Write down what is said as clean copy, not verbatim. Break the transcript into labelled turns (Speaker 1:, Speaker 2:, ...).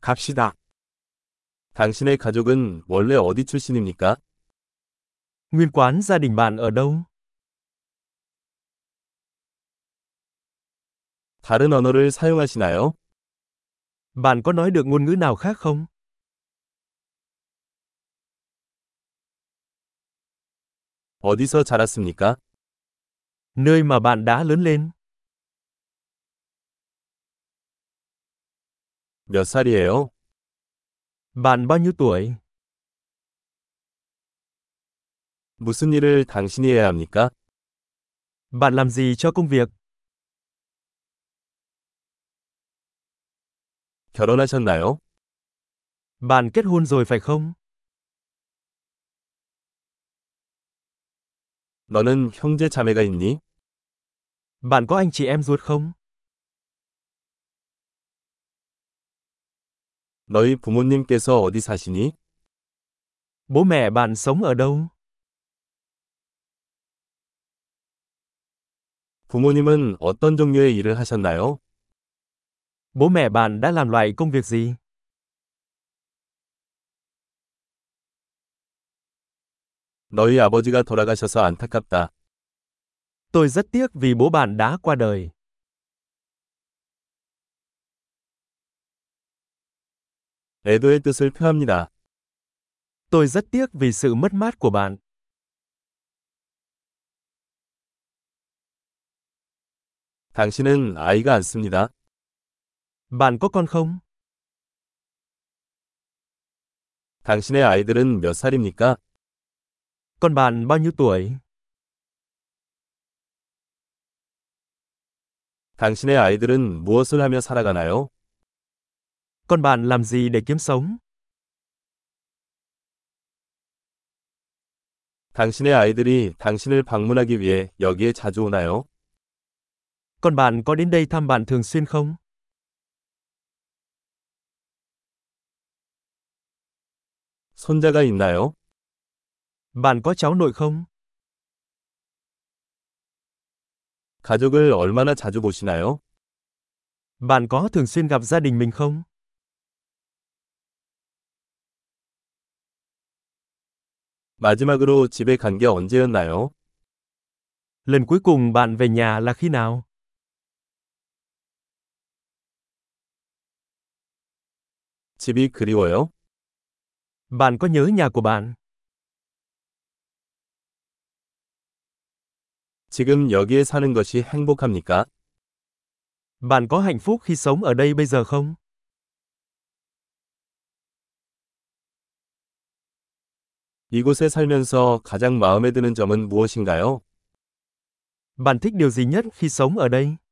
Speaker 1: 갑시다.
Speaker 2: 당신의 가족은 원래 어디 출신입니까?
Speaker 3: Nguyên quán gia đình bạn ở đâu?
Speaker 2: 다른 언어를 사용하시나요?
Speaker 3: Bạn có nói được ngôn ngữ nào khác không?
Speaker 2: 어디서 자랐습니까?
Speaker 3: Nơi mà bạn đã lớn lên.
Speaker 2: 몇 살이에요?
Speaker 3: Bạn bao nhiêu tuổi?
Speaker 2: 무슨 일을 당신이 해야 합니까?
Speaker 3: Bạn làm gì cho công việc?
Speaker 2: 결혼하셨나요?
Speaker 3: Bạn kết hôn rồi phải không?
Speaker 2: 너는 형제 자매가 있니?
Speaker 3: Bạn có anh chị em ruột không?
Speaker 2: 너희 부모님께서 어디 사시니?
Speaker 3: Bố mẹ bạn sống ở đâu?
Speaker 2: 부모님은 어떤 종류의 일을 하셨나요?
Speaker 3: Bố mẹ bạn đã làm loại công việc gì?
Speaker 2: 너희 아버지가 돌아가셔서 안타깝다.
Speaker 3: Tôi rất tiếc vì bố bạn đã qua đời.
Speaker 2: 애도의 뜻을 표합니다.
Speaker 3: Tôi rất tiếc vì sự mất mát của bạn.
Speaker 2: 당신은 아이가 않습니다.
Speaker 3: Bạn có con không?
Speaker 2: 당신의 아이들은 몇 살입니까?
Speaker 3: Con bạn bao nhiêu tuổi?
Speaker 2: 당신의 아이들은 무엇을 하며 살아가나요?
Speaker 3: Con bạn làm gì để kiếm sống?
Speaker 2: 당신의 아이들이 당신을 방문하기 위해 여기에 자주 오나요?
Speaker 3: Con bạn có đến đây thăm bạn thường xuyên không?
Speaker 2: 손자가 있나요?
Speaker 3: Bạn có cháu nội không?
Speaker 2: 가족을 얼마나 자주 보시나요?
Speaker 3: Bạn có thường xuyên gặp gia đình mình không?
Speaker 2: 마지막으로 집에 간 게 언제였나요?
Speaker 3: Lần cuối cùng bạn về nhà là khi nào?
Speaker 2: 집이 그리워요?
Speaker 3: Bạn có nhớ nhà của bạn?
Speaker 2: 지금 여기에 사는 것이 행복합니까?
Speaker 3: Bạn có hạnh phúc khi sống ở đây bây giờ không?
Speaker 2: 이곳에 살면서 가장 마음에 드는 점은 무엇인가요?
Speaker 3: Bạn thích điều gì nhất khi sống ở đây?